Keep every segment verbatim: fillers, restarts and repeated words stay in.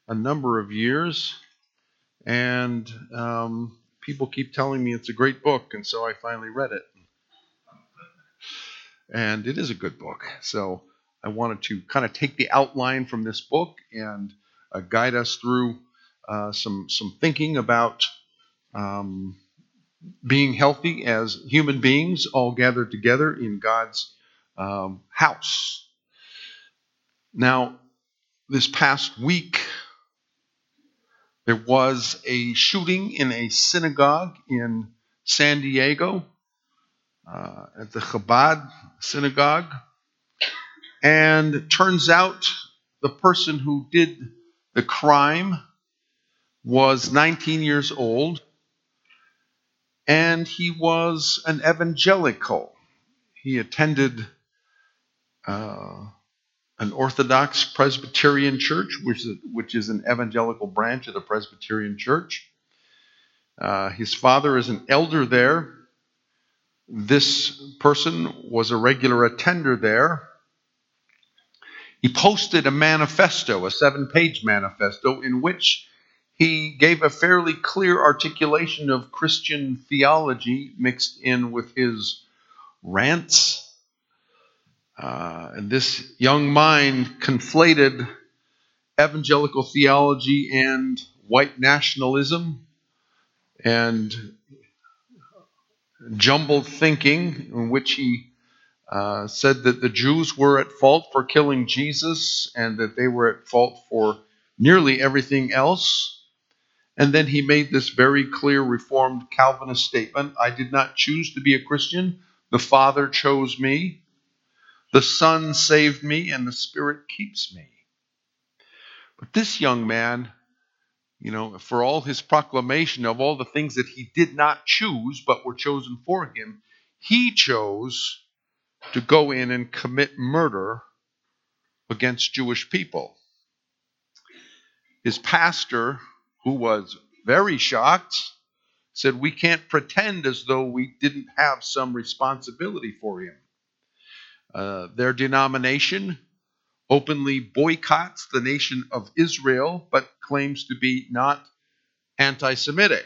a number of years, and um, people keep telling me it's a great book, and so I finally read it. And it is a good book. So I wanted to kind of take the outline from this book and uh, guide us through uh, some some thinking about um, being healthy as human beings, all gathered together in God's um, house. Now, this past week, there was a shooting in a synagogue in San Diego, uh, at the Chabad synagogue. And it turns out the person who did the crime was nineteen years old, and he was an evangelical. He attended uh, an Orthodox Presbyterian church, which is, which is an evangelical branch of the Presbyterian church. Uh, his father is an elder there. This person was a regular attender there. He posted a manifesto, a seven-page manifesto, in which he gave a fairly clear articulation of Christian theology mixed in with his rants. Uh, and this young mind conflated evangelical theology and white nationalism and jumbled thinking, in which he uh, said that the Jews were at fault for killing Jesus and that they were at fault for nearly everything else. And then he made this very clear Reformed Calvinist statement: I did not choose to be a Christian. The Father chose me. The Son saved me, and the Spirit keeps me. But this young man, you know, for all his proclamation of all the things that he did not choose but were chosen for him, he chose to go in and commit murder against Jewish people. His pastor, who was very shocked, said, we can't pretend as though we didn't have some responsibility for him. Uh, their denomination openly boycotts the nation of Israel, but claims to be not anti-Semitic.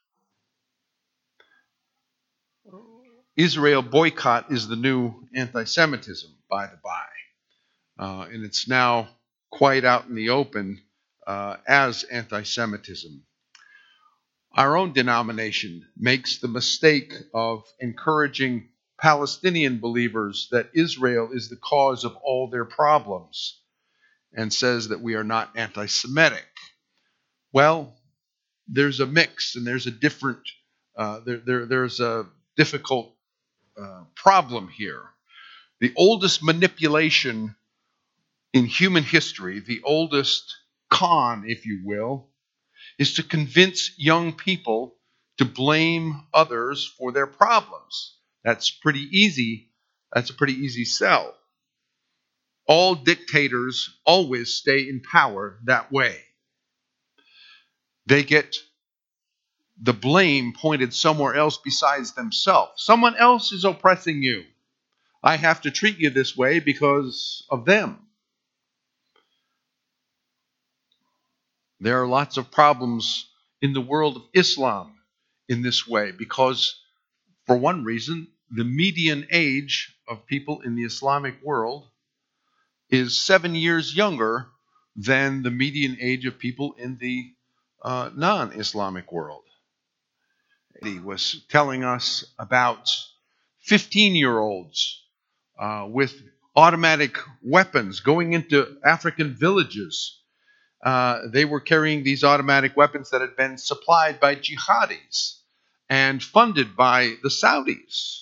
Israel boycott is the new anti-Semitism, by the by. Uh, and it's now quite out in the open uh, as anti-Semitism. Our own denomination makes the mistake of encouraging Palestinian believers that Israel is the cause of all their problems and says that we are not anti-Semitic. Well, there's a mix and there's a different, uh, there, there, there's a difficult uh, problem here. The oldest manipulation in human history, the oldest con, if you will, is to convince young people to blame others for their problems. That's pretty easy. That's a pretty easy sell. All dictators always stay in power that way. They get the blame pointed somewhere else besides themselves. Someone else is oppressing you. I have to treat you this way because of them. There are lots of problems in the world of Islam in this way because, for one reason, the median age of people in the Islamic world is seven years younger than the median age of people in the uh, non-Islamic world. He was telling us about fifteen-year-olds uh, with automatic weapons going into African villages. Uh, they were carrying these automatic weapons that had been supplied by jihadis and funded by the Saudis.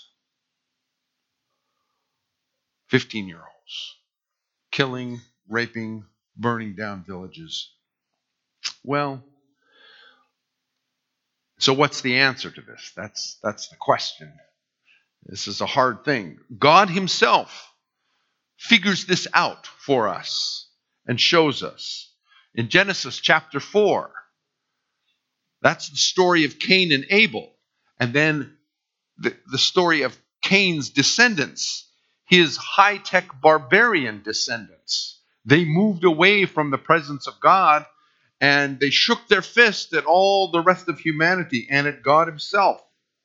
fifteen-year-olds killing, raping, burning down villages. Well, so what's the answer to this? That's, that's the question. This is a hard thing. God himself figures this out for us and shows us. In Genesis chapter four, that's the story of Cain and Abel. And then the, the story of Cain's descendants, his high-tech barbarian descendants. They moved away from the presence of God and they shook their fist at all the rest of humanity and at God himself.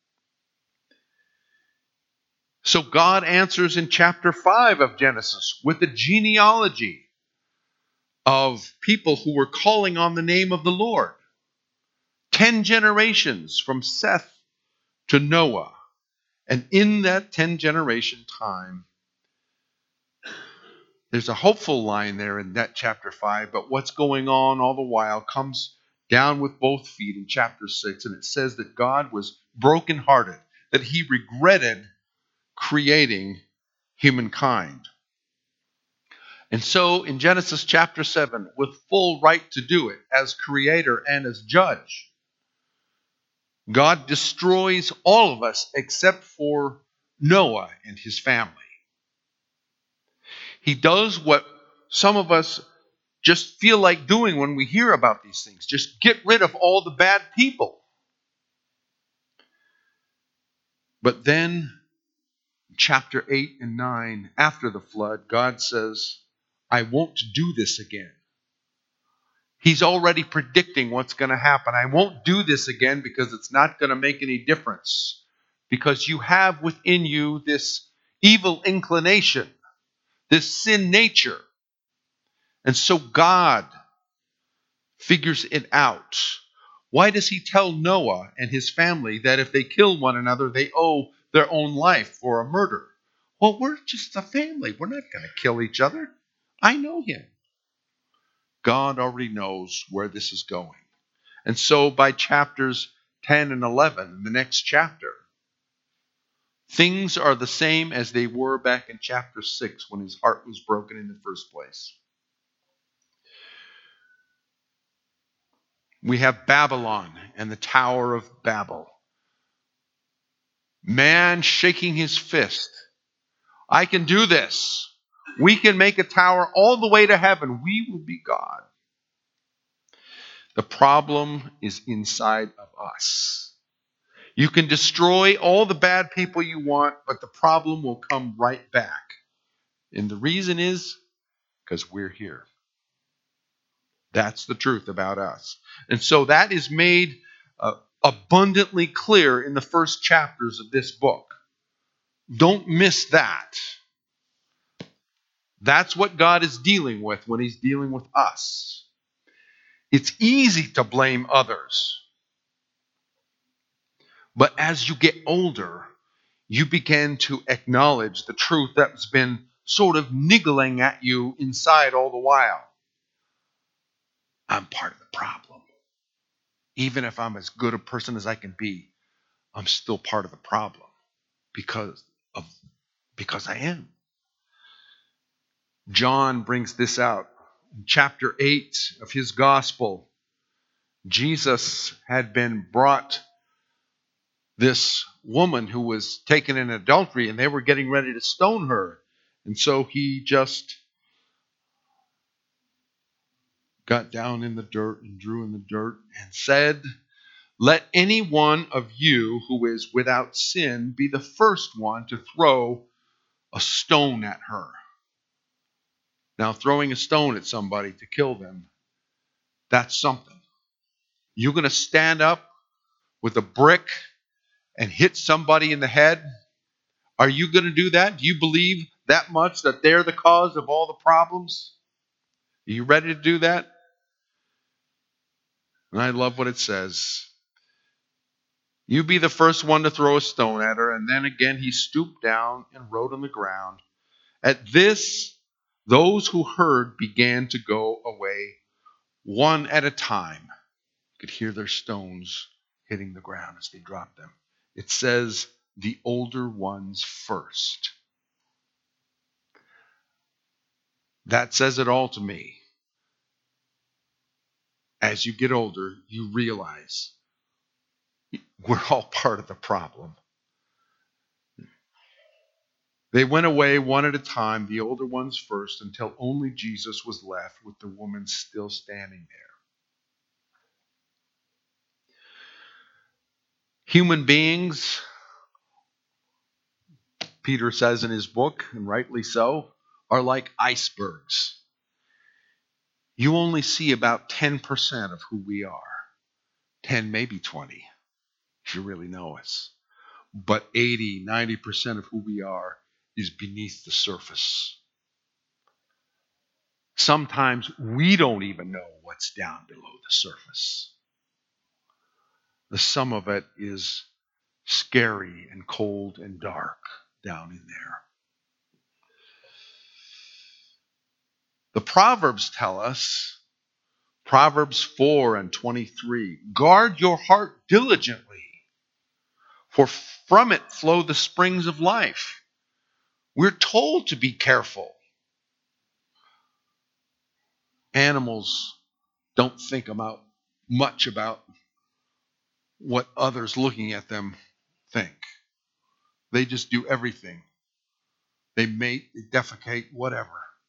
So God answers in chapter five of Genesis with a genealogy of people who were calling on the name of the Lord. Ten generations from Seth to Noah. And in that ten generation time, there's a hopeful line there in that chapter five, but what's going on all the while comes down with both feet in chapter six, and it says that God was brokenhearted, that he regretted creating humankind. And so in Genesis chapter seven, with full right to do it as creator and as judge, God destroys all of us except for Noah and his family. He does what some of us just feel like doing when we hear about these things. Just get rid of all the bad people. But then, chapter eight and nine, after the flood, God says, I won't do this again. He's already predicting what's going to happen. I won't do this again because it's not going to make any difference. Because you have within you this evil inclination, this sin nature. And so God figures it out. Why does he tell Noah and his family that if they kill one another, they owe their own life for a murder? Well, we're just a family. We're not going to kill each other. I know him. God already knows where this is going. And so by chapters ten and eleven, the next chapter, things are the same as they were back in chapter six when his heart was broken in the first place. We have Babylon and the Tower of Babel. Man shaking his fist. I can do this. We can make a tower all the way to heaven. We will be God. The problem is inside of us. You can destroy all the bad people you want, but the problem will come right back. And the reason is because we're here. That's the truth about us. And so that is made uh, abundantly clear in the first chapters of this book. Don't miss that. That's what God is dealing with when he's dealing with us. It's easy to blame others. But as you get older, you begin to acknowledge the truth that's been sort of niggling at you inside all the while. I'm part of the problem. Even if I'm as good a person as I can be, I'm still part of the problem because of because I am. John brings this out. In chapter eight of his gospel, Jesus had been brought this woman who was taken in adultery, and they were getting ready to stone her. And so he just got down in the dirt and drew in the dirt and said, let any one of you who is without sin be the first one to throw a stone at her. Now, throwing a stone at somebody to kill them, that's something. You're going to stand up with a brick and hit somebody in the head? Are you going to do that? Do you believe that much that they're the cause of all the problems? Are you ready to do that? And I love what it says. You be the first one to throw a stone at her. And then again he stooped down and wrote on the ground. At this, those who heard began to go away one at a time. You could hear their stones hitting the ground as they dropped them. It says, the older ones first. That says it all to me. As you get older, you realize we're all part of the problem. They went away one at a time, the older ones first, until only Jesus was left with the woman still standing there. Human beings, Peter says in his book, and rightly so, are like icebergs. you only see about ten percent of who we are. ten, maybe twenty, if you really know us. But eighty, ninety percent of who we are is beneath the surface. Sometimes we don't even know what's down below the surface. The sum of it is scary and cold and dark down in there. The Proverbs tell us, Proverbs four and twenty-three, guard your heart diligently, for from it flow the springs of life. We're told to be careful. Animals don't think about much about what others looking at them think. They just do everything. They mate, they defecate, whatever.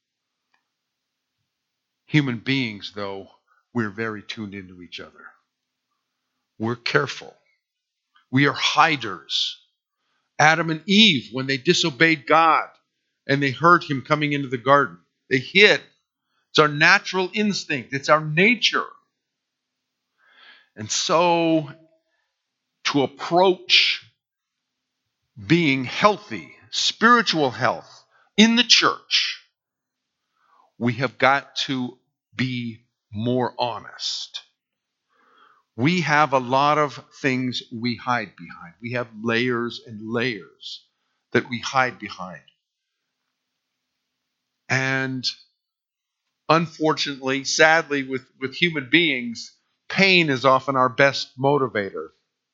Human beings, though, we're very tuned into each other. We're careful. We are hiders. Adam and Eve, when they disobeyed God and they heard him coming into the garden, they hid. It's our natural instinct. It's our nature. And so, to approach being healthy, spiritual health in the church, we have got to be more honest. We have a lot of things we hide behind. We have layers and layers that we hide behind. And unfortunately, sadly, with, with human beings, pain is often our best motivator.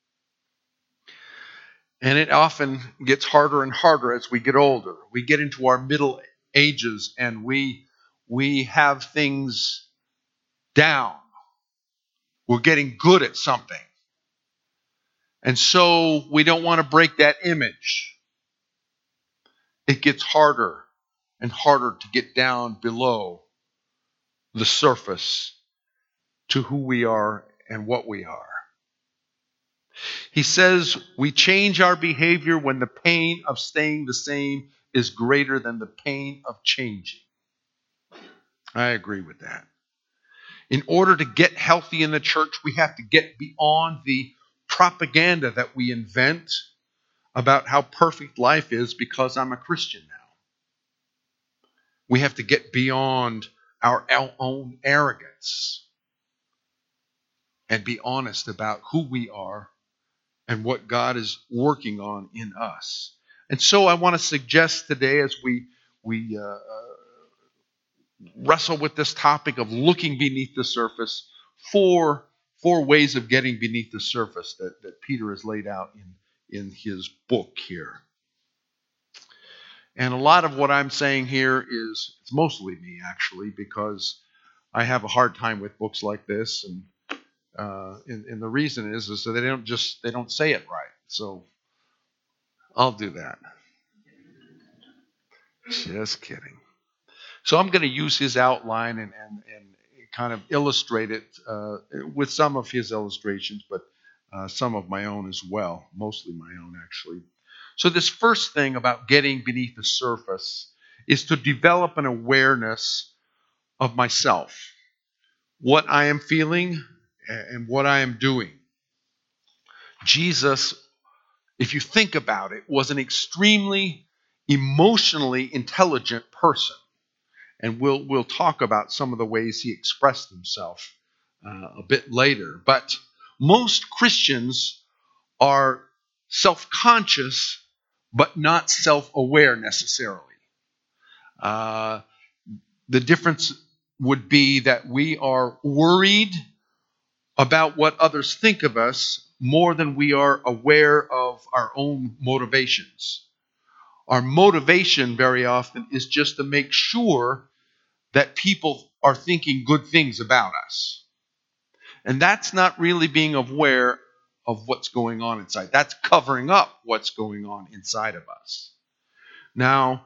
And it often gets harder and harder as we get older. We get into our middle ages and we, we have things down. We're getting good at something. And so we don't want to break that image. It gets harder and harder to get down below the surface to who we are and what we are. He says we change our behavior when the pain of staying the same is greater than the pain of changing. I agree with that. In order to get healthy in the church, we have to get beyond the propaganda that we invent about how perfect life is because I'm a Christian now. We have to get beyond our own arrogance and be honest about who we are and what God is working on in us. And so I want to suggest today, as we we uh, uh, wrestle with this topic of looking beneath the surface, four, four ways of getting beneath the surface that, that Peter has laid out in, in his book here. And a lot of what I'm saying here is, it's mostly me actually, because I have a hard time with books like this, and uh, and, and the reason is is that they don't just they don't say it right. So I'll do that. Just kidding. So I'm going to use his outline and and, and kind of illustrate it uh, with some of his illustrations, but uh, some of my own as well, mostly my own actually. So this first thing about getting beneath the surface is to develop an awareness of myself, what I am feeling and what I am doing. Jesus, if you think about it, was an extremely emotionally intelligent person. And we'll we'll talk about some of the ways he expressed himself uh, a bit later. But most Christians are self-conscious, but not self-aware necessarily. Uh, the difference would be that we are worried about what others think of us more than we are aware of our own motivations. Our motivation very often is just to make sure that people are thinking good things about us. And that's not really being aware of what's going on inside. That's covering up what's going on inside of us. Now,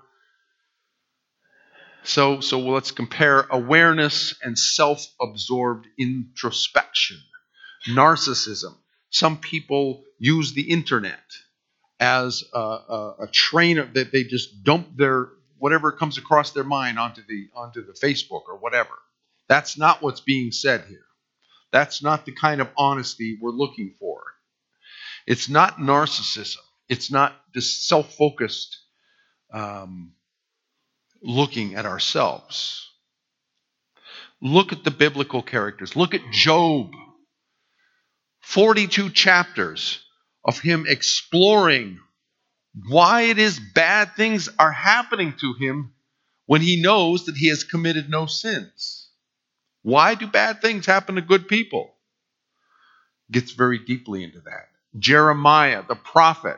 so, so let's compare awareness and self-absorbed introspection. Narcissism. Some people use the internet as a, a, a train of, that they just dump their whatever comes across their mind onto the onto the Facebook or whatever. That's not what's being said here. That's not the kind of honesty we're looking for. It's not narcissism. It's not this self-focused um, looking at ourselves. Look at the biblical characters. Look at Job. forty-two chapters of him exploring why it is bad things are happening to him when he knows that he has committed no sins. Why do bad things happen to good people? Gets very deeply into that. Jeremiah, the prophet,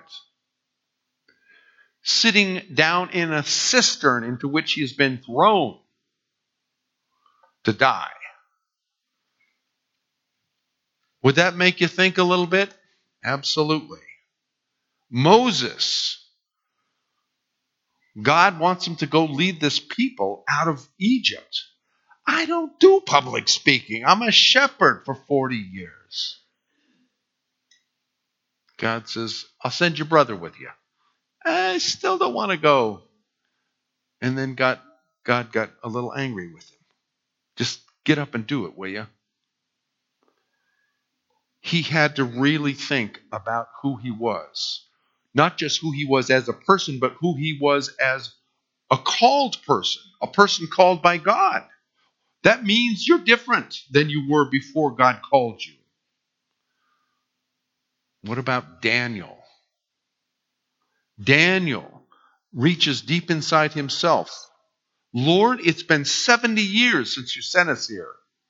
sitting down in a cistern into which he has been thrown to die. Would that make you think a little bit? Absolutely. Moses, God wants him to go lead this people out of Egypt. I don't do public speaking. I'm a shepherd for forty years. God says, I'll send your brother with you. I still don't want to go. And then God, God got a little angry with him. Just get up and do it, will you? He had to really think about who he was. Not just who he was as a person, but who he was as a called person, a person called by God. That means you're different than you were before God called you. What about Daniel? Daniel reaches deep inside himself. Lord, it's been seventy years since you sent us here.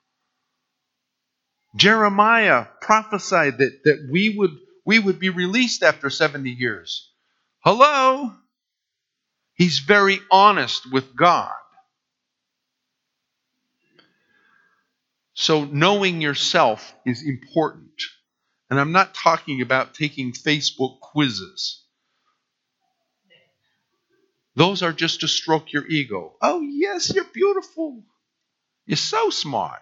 Jeremiah prophesied that, that we would, we would be released after seventy years. Hello? He's very honest with God. So knowing yourself is important. And I'm not talking about taking Facebook quizzes. Those are just to stroke your ego. Oh, yes, you're beautiful. You're so smart.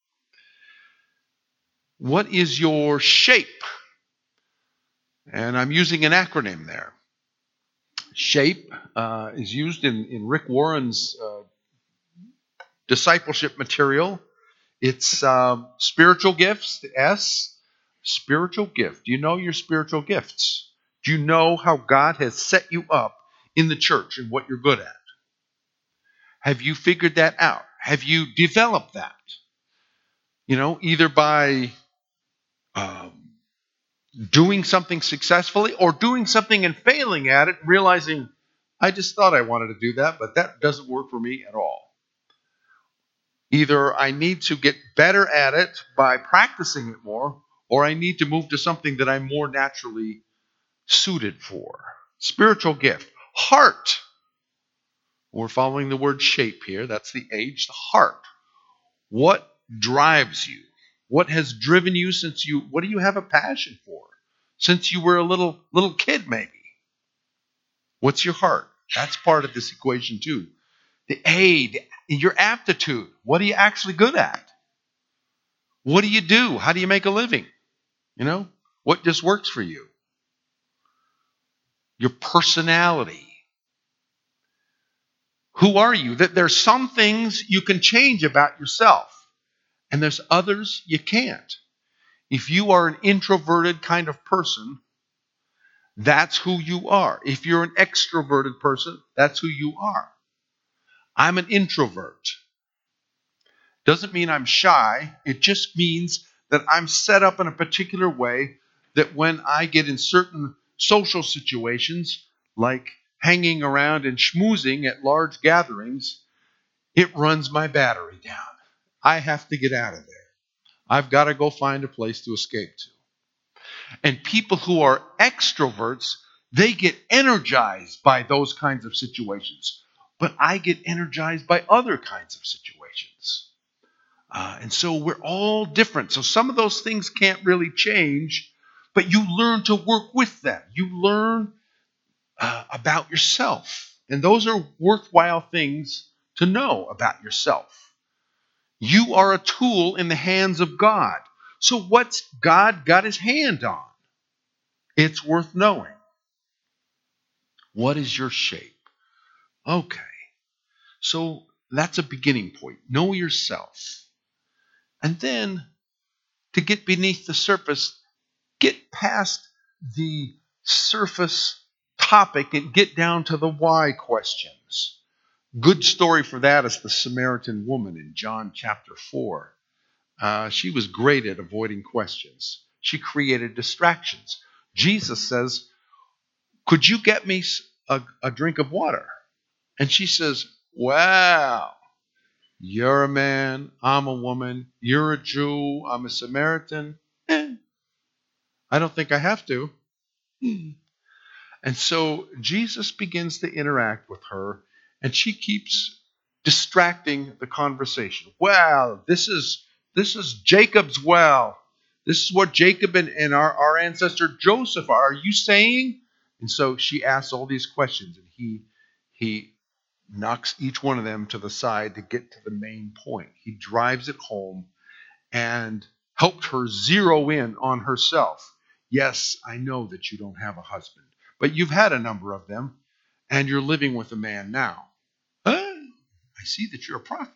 What is your shape? And I'm using an acronym there. SHAPE uh, is used in, in Rick Warren's uh, discipleship material. It's um, spiritual gifts, the S, spiritual gift. Do you know your spiritual gifts? Do you know how God has set you up in the church and what you're good at? Have you figured that out? Have you developed that? You know, either by um, doing something successfully or doing something and failing at it, realizing, I just thought I wanted to do that, but that doesn't work for me at all. Either I need to get better at it by practicing it more, or I need to move to something that I'm more naturally suited for. Spiritual gift. Heart. We're following the word shape here. That's the H, the heart. What drives you? What has driven you since you, what do you have a passion for? Since you were a little little kid, maybe. What's your heart? That's part of this equation too. The A, the, your aptitude. What are you actually good at? What do you do? How do you make a living? You know, what just works for you? Your personality. Who are you? That there's some things you can change about yourself, and there's others you can't. If you are an introverted kind of person, that's who you are. If you're an extroverted person, that's who you are. I'm an introvert. Doesn't mean I'm shy. It just means that I'm set up in a particular way that when I get in certain social situations, like hanging around and schmoozing at large gatherings, it runs my battery down. I have to get out of there. I've got to go find a place to escape to. And people who are extroverts, they get energized by those kinds of situations. But I get energized by other kinds of situations. Uh, and so we're all different. So some of those things can't really change, but you learn to work with them. You learn uh, about yourself. And those are worthwhile things to know about yourself. You are a tool in the hands of God. So what's God got his hand on? It's worth knowing. What is your shape? Okay. So that's a beginning point. Know yourself. And then to get beneath the surface, get past the surface topic and get down to the why questions. Good story for that is the Samaritan woman in John chapter four. Uh, she was great at avoiding questions. She created distractions. Jesus says, could you get me a, a drink of water? And she says, wow, you're a man, I'm a woman, you're a Jew, I'm a Samaritan. Eh, I don't think I have to. And so Jesus begins to interact with her, and she keeps distracting the conversation. Well, this is this is Jacob's well. This is what Jacob and, and our, our ancestor Joseph are. Are you saying? And so she asks all these questions, and he he knocks each one of them to the side to get to the main point. He drives it home and helped her zero in on herself. Yes, I know that you don't have a husband, but you've had a number of them, and you're living with a man now. Huh? I see that you're a prophet.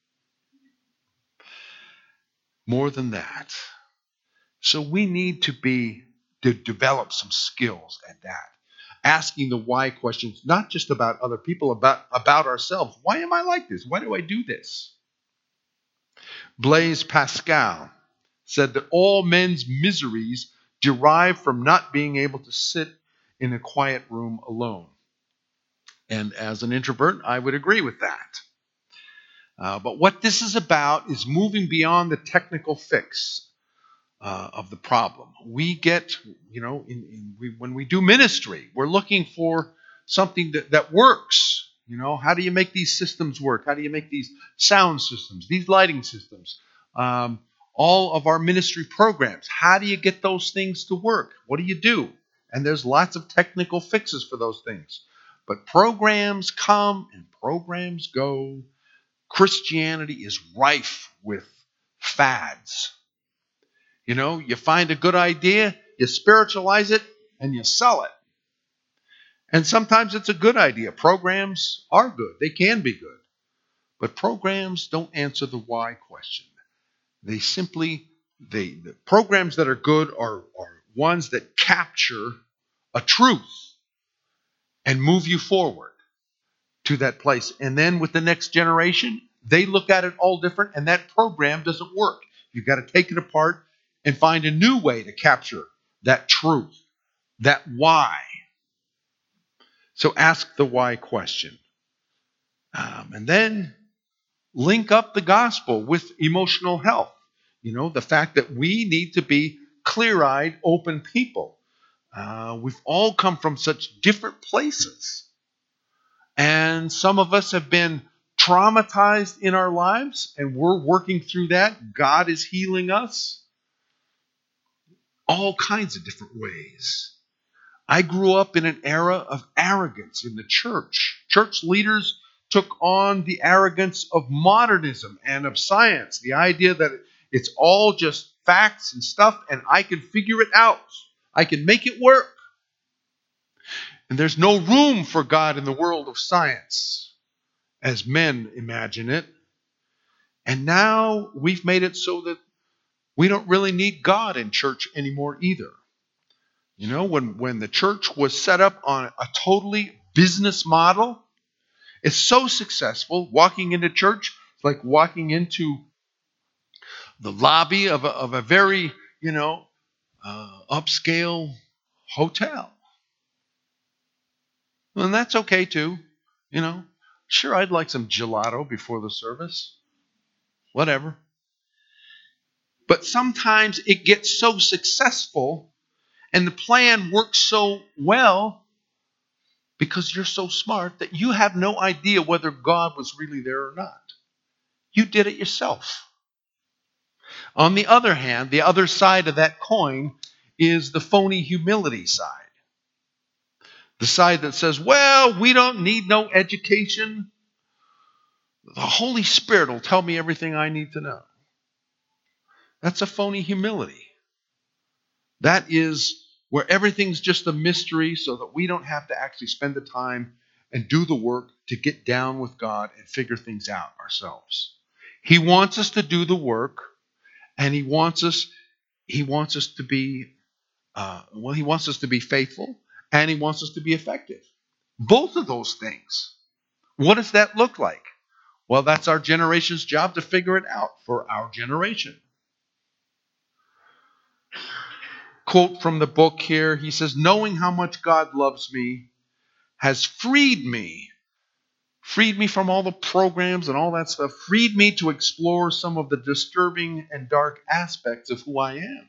More than that. So we need to be to develop some skills at that. Asking the why questions, not just about other people, about, about ourselves. Why am I like this? Why do I do this? Blaise Pascal said that all men's miseries derive from not being able to sit in a quiet room alone. And as an introvert, I would agree with that. Uh, but what this is about is moving beyond the technical fix uh, of the problem. We get, you know, in, in, we, when we do ministry, we're looking for something that, that works. You know, how do you make these systems work? How do you make these sound systems, these lighting systems? Um, all of our ministry programs, how do you get those things to work? What do you do? And there's lots of technical fixes for those things. But programs come and programs go. Christianity is rife with fads. You know, you find a good idea, you spiritualize it, and you sell it. And sometimes it's a good idea. Programs are good. They can be good. But programs don't answer the why question. They simply, they the programs that are good are, are ones that capture a truth and move you forward to that place. And then with the next generation, they look at it all different, and that program doesn't work. You've got to take it apart and find a new way to capture that truth, that why. So ask the why question. Um, and then link up the gospel with emotional health. You know, the fact that we need to be clear-eyed, open people. Uh, we've all come from such different places. And some of us have been traumatized in our lives, and we're working through that. God is healing us. All kinds of different ways. I grew up in an era of arrogance in the church. Church leaders took on the arrogance of modernism and of science, the idea that it's all just facts and stuff, and I can figure it out. I can make it work. And there's no room for God in the world of science, as men imagine it. And now we've made it so that we don't really need God in church anymore either. You know, when, when the church was set up on a totally business model, it's so successful. Walking into church, it's like walking into the lobby of a, of a very, you know, uh, upscale hotel. And that's okay too, you know. Sure, I'd like some gelato before the service. Whatever. But sometimes it gets so successful and the plan works so well because you're so smart that you have no idea whether God was really there or not. You did it yourself. On the other hand, the other side of that coin is the phony humility side. The side that says, well, we don't need no education. The Holy Spirit will tell me everything I need to know. That's a phony humility. That is where everything's just a mystery so that we don't have to actually spend the time and do the work to get down with God and figure things out ourselves. He wants us to do the work, And he wants us, he wants us to be, uh, well, he wants us to be faithful, and he wants us to be effective. Both of those things. What does that look like? Well, that's our generation's job to figure it out for our generation. Quote from the book here, he says, knowing how much God loves me has freed me, freed me from all the programs and all that stuff, freed me to explore some of the disturbing and dark aspects of who I am.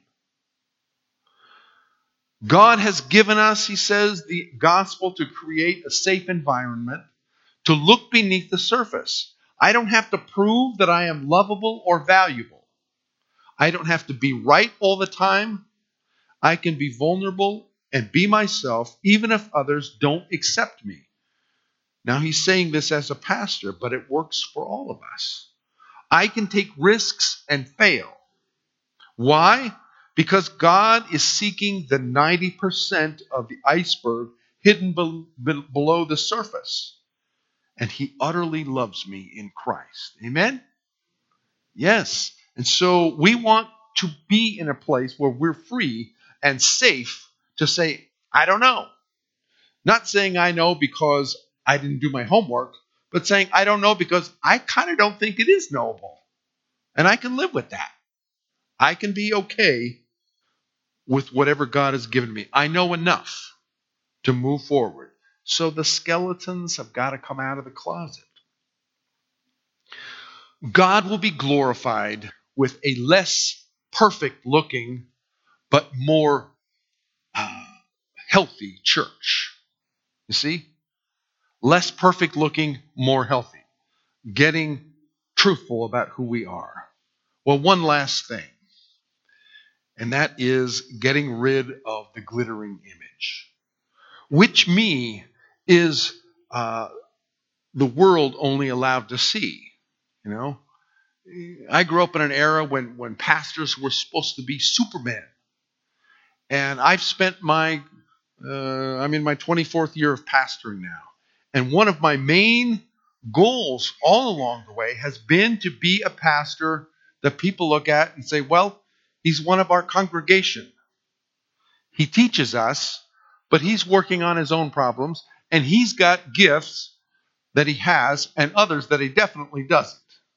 God has given us, he says, the gospel to create a safe environment, to look beneath the surface. I don't have to prove that I am lovable or valuable. I don't have to be right all the time. I can be vulnerable and be myself, even if others don't accept me. Now, he's saying this as a pastor, but it works for all of us. I can take risks and fail. Why? Because God is seeking the ninety percent of the iceberg hidden be- be- below the surface. And he utterly loves me in Christ. Amen? Yes. And so we want to be in a place where we're free and safe to say, I don't know. Not saying I know because I didn't do my homework, but saying I don't know because I kind of don't think it is knowable. And I can live with that. I can be okay with whatever God has given me. I know enough to move forward. So the skeletons have got to come out of the closet. God will be glorified with a less perfect looking, but more uh, healthy church. You see? Less perfect looking, more healthy. Getting truthful about who we are. Well, one last thing, and that is getting rid of the glittering image. Which me is uh, the world only allowed to see. You know, I grew up in an era when, when pastors were supposed to be supermen. And I've spent my, uh, I'm in my twenty-fourth year of pastoring now. And one of my main goals all along the way has been to be a pastor that people look at and say, well, he's one of our congregation. He teaches us, but he's working on his own problems, and he's got gifts that he has and others that he definitely doesn't.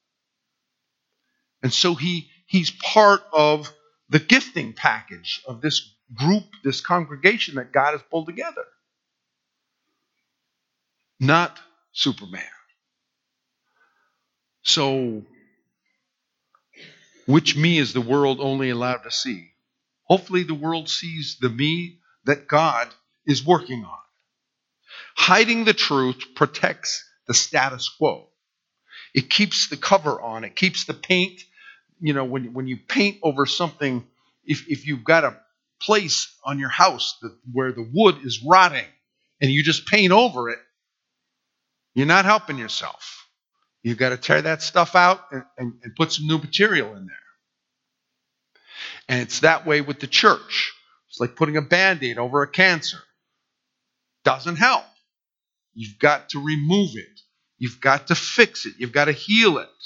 And so he he's part of the gifting package of this group, this congregation that God has pulled together. Not Superman. So, which me is the world only allowed to see? Hopefully the world sees the me that God is working on. Hiding the truth protects the status quo. It keeps the cover on. It keeps the paint. You know, when, when you paint over something, if, if you've got a place on your house that, where the wood is rotting and you just paint over it, you're not helping yourself. You've got to tear that stuff out and, and, and put some new material in there. And it's that way with the church. It's like putting a Band-Aid over a cancer. Doesn't help. You've got to remove it. You've got to fix it. You've got to heal it.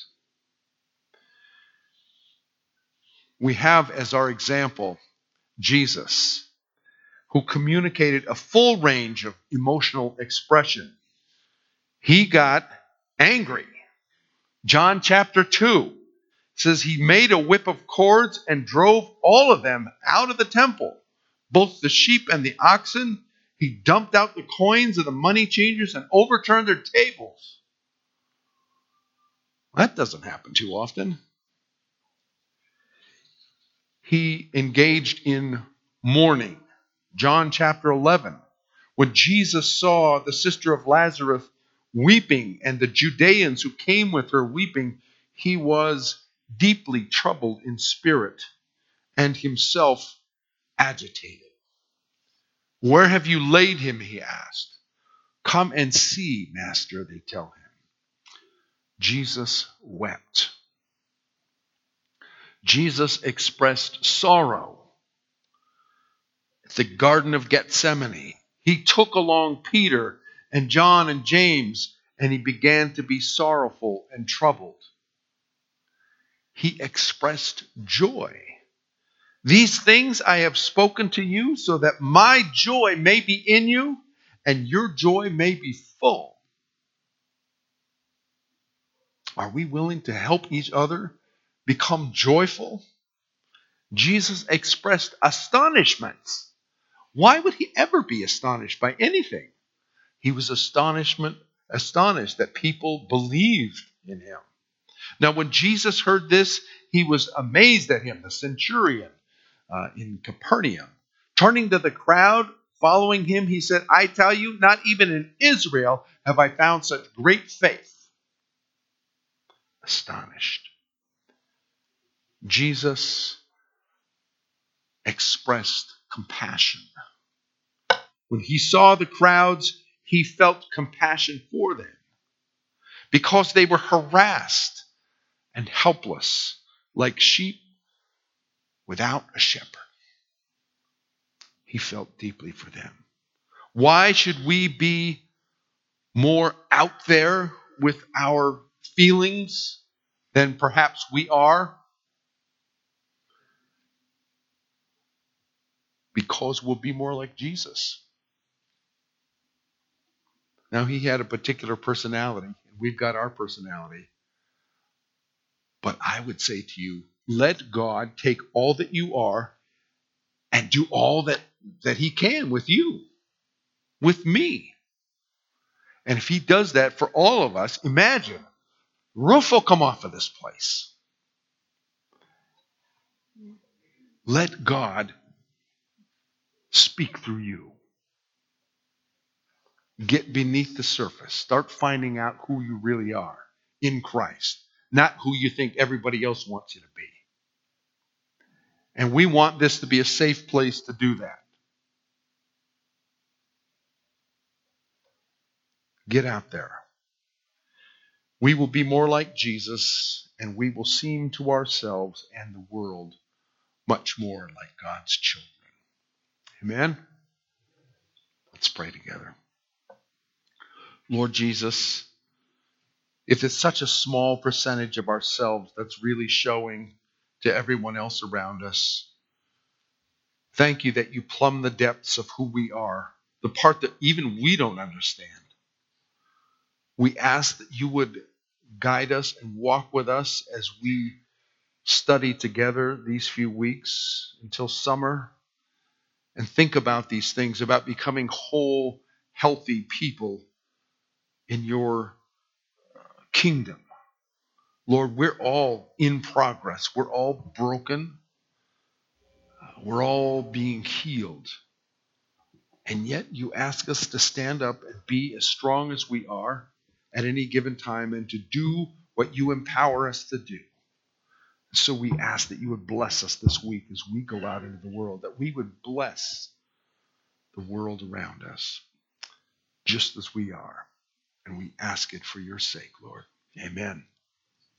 We have as our example Jesus, who communicated a full range of emotional expression. He got angry. John chapter two says he made a whip of cords and drove all of them out of the temple, both the sheep and the oxen. He dumped out the coins of the money changers and overturned their tables. That doesn't happen too often. He engaged in mourning. John chapter eleven, when Jesus saw the sister of Lazarus weeping and the Judeans who came with her weeping, he was deeply troubled in spirit and himself agitated. Where have you laid him? He asked. Come and see, Master, they tell him. Jesus wept. Jesus expressed sorrow. At the Garden of Gethsemane, he took along Peter and John and James, and he began to be sorrowful and troubled. he expressed joy. These things I have spoken to you so that my joy may be in you and your joy may be full. Are we willing to help each other become joyful? Jesus expressed astonishment. Why would he ever be astonished by anything? He was astonishment, astonished that people believed in him. Now, when Jesus heard this, he was amazed at him, the centurion uh, in Capernaum. Turning to the crowd following him, he said, I tell you, not even in Israel have I found such great faith. Astonished. Jesus expressed compassion. When he saw the crowds, he felt compassion for them because they were harassed and helpless like sheep without a shepherd. He felt deeply for them. Why should we be more out there with our feelings than perhaps we are? Because we'll be more like Jesus. Now, he had a particular personality, and we've got our personality. But I would say to you, let God take all that you are and do all that, that he can with you, with me. And if he does that for all of us, imagine, roof will come off of this place. Let God speak through you. Get beneath the surface. Start finding out who you really are in Christ, not who you think everybody else wants you to be. And we want this to be a safe place to do that. Get out there. We will be more like Jesus, and we will seem to ourselves and the world much more like God's children. Amen? Let's pray together. Lord Jesus, if it's such a small percentage of ourselves that's really showing to everyone else around us, thank you that you plumb the depths of who we are, the part that even we don't understand. We ask that you would guide us and walk with us as we study together these few weeks until summer and think about these things, about becoming whole, healthy people in your kingdom. Lord, we're all in progress. We're all broken. We're all being healed. And yet you ask us to stand up and be as strong as we are at any given time and to do what you empower us to do. So we ask that you would bless us this week as we go out into the world, that we would bless the world around us just as we are. And we ask it for your sake, Lord. Amen.